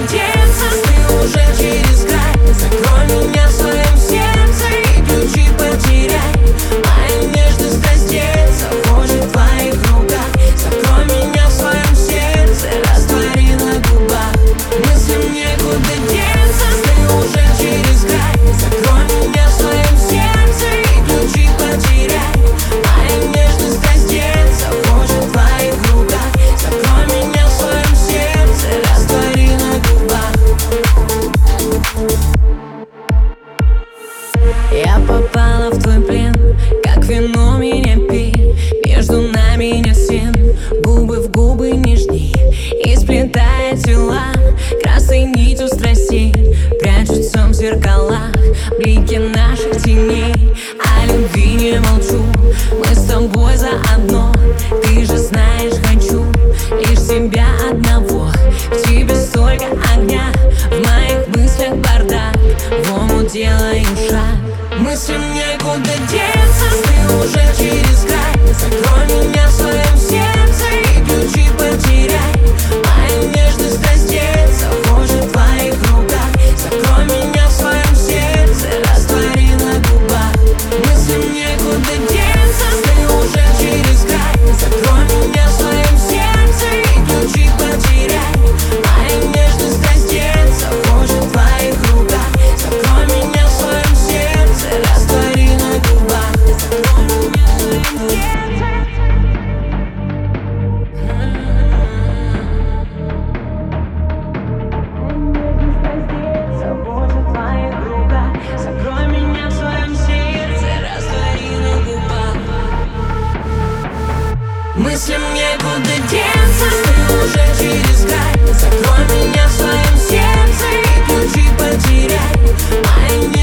деться, ты уже через край. Закрой меня в своем сердце и ключи потеряй. Моя нежность раздеться хочет в твоих руках. Закрой меня в своем сердце, раствори на губах. Мыслям некуда деться, ты уже через край. Закрой меня в своем сердце и ключи потеряй. Моя нежность раздеться хочет в твоих руках. Закрой меня в своем сердце, раствори на губах. Я попала в твой плен, как вино меня пей. Между нами нет стен, губы в губы нежней. И сплетая тела красной нитью страстей, прячутся в зеркалах блики наших теней. О любви не молчу, мы с тобой заодно. Ты же знаешь, хочу лишь тебя одного. В тебе столько огня, в моих мыслях бардак. В омут делаем шаг, мыслям некуда деться, ты уже через край. Закрой меня в своем сердце и ключи потеряй. Моя нежность раздеться хочет в твоих руках. Закрой меня в своем сердце, раствори на губах. Мыслям некуда деться, ты уже через край. Закрой меня в своем сердце и ключи потеряй. Моя нежность раздеться хочет в твоих руках. Закрой меня в своем сердце, раствори на губах. Закрой меня в своем сердце. Закрой меня в своем сердце, раствори на губах. Мыслям некуда деться, ты уже через край. Закрой меня в своем сердце и ключи потеряй. Моя